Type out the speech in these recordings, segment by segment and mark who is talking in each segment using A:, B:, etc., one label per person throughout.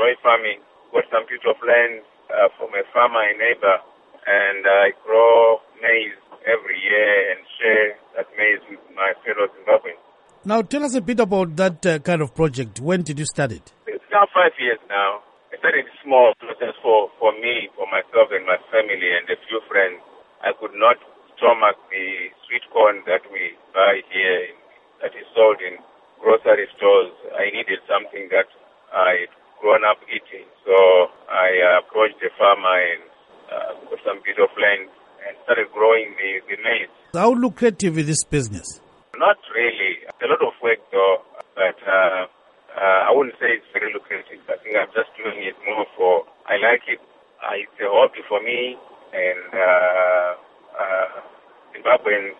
A: enjoy farming. Got some piece of land from a farmer, a neighbor, and I grow maize every year and share that maize with my fellow Zimbabweans.
B: Now, tell us a bit about that kind of project. When did you start it?
A: It's now 5 years now. I started small, just for me, for myself and my family and a few friends. I could not stomach the sweet corn that we buy here, that is sold in grocery stores. I needed something that I'd grown up eating. So I approached the farmer and got some bit of land and started growing the maize.
B: How lucrative is this business?
A: Not really. It's a lot of work though, but I wouldn't say it's very lucrative. I think I'm just doing it more for, I like it. It's a hobby for me, and Zimbabwean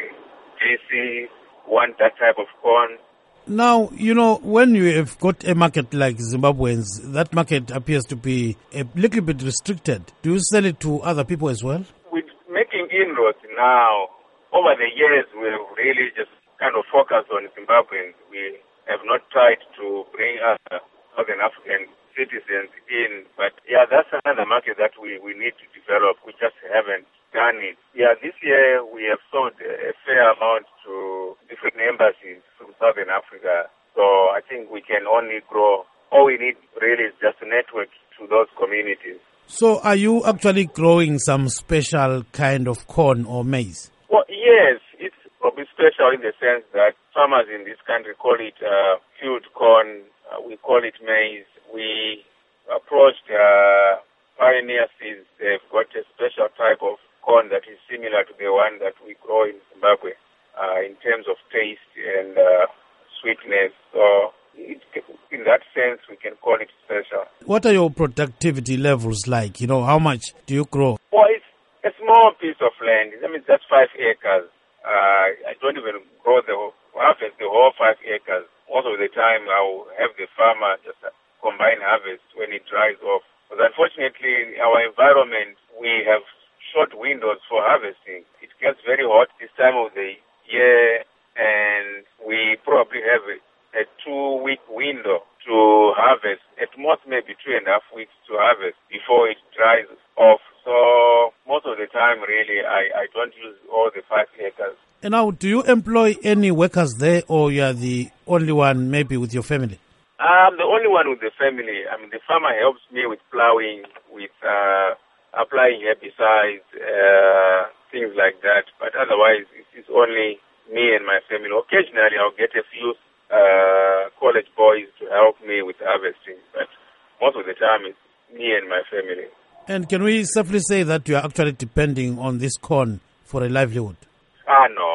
A: JC want that type of corn.
B: Now, when you have got a market like Zimbabweans, that market appears to be a little bit restricted. Do you sell it to other people as well?
A: With making inroads now, over the years, we've really just kind of focused on Zimbabweans. We have not tried to bring other Southern African citizens in. But yeah, that's another market that we need to develop. We just haven't done it. Yeah, this year we have sold a fair amount to different embassies from Southern Africa. So I think we can only grow. All we need really is just a network to those communities.
B: So are you actually growing some special kind of corn or maize?
A: Well, yes. It's probably special in the sense that farmers in this country call it field corn. We call it maize. We approached Pioneer Seeds. They've got a special type of corn that is similar to the one that we grow in Zimbabwe in terms of taste and sweetness. So in that sense, we can call it special.
B: What are your productivity levels like? How much do you grow?
A: Well, it's a small piece of land. I mean, that's 5 acres. I don't even harvest the whole 5 acres. Most of the time, I'll have the farmer just combine harvest when it dries off. But unfortunately, in our environment, we have short windows for harvesting. It gets very hot this time of the year, and we probably have a 2-week window to harvest. At most, maybe 2.5 weeks to harvest before it dries off. So most of the time, really, I don't use all the 5 acres.
B: And now, do you employ any workers there, or you are the only one, maybe with your family?
A: I'm the only one with the family. I mean, the farmer helps me with plowing, with applying herbicides, things like that. But otherwise, it's only me and my family. Occasionally, I'll get a few college boys to help me with harvesting. But most of the time, it's me and my family.
B: And can we safely say that you are actually depending on this corn for a livelihood?
A: No.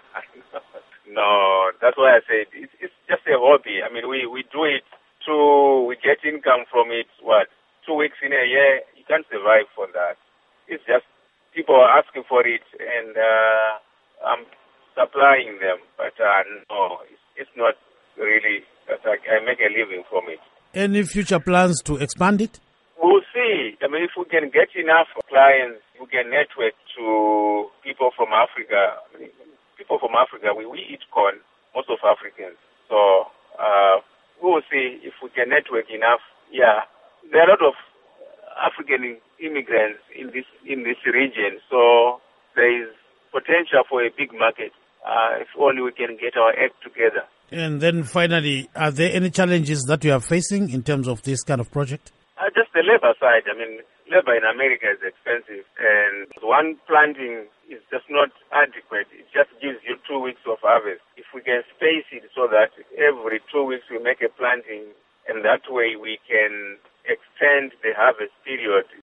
A: No, that's why I said it's just a hobby. I mean, we do it we get income from it, 2 weeks in a year. You can't survive for that. It's just people are asking for it, and I'm supplying them. But no, it's not really that I make a living from it.
B: Any future plans to expand it?
A: We'll see. I mean, if we can get enough clients, we can network to people from Africa. People from Africa, we eat corn, most of Africans. So we will see if we can network enough. Yeah, there are a lot of African immigrants in this region, so there is potential for a big market if only we can get our act together.
B: And then finally, are there any challenges that you are facing in terms of this kind of project?
A: Just the labor side. I mean, labor in America is expensive, and one planting is just not adequate. It just gives you 2 weeks of harvest. If we can space it so that every 2 weeks we make a planting, and that way we can extend the harvest period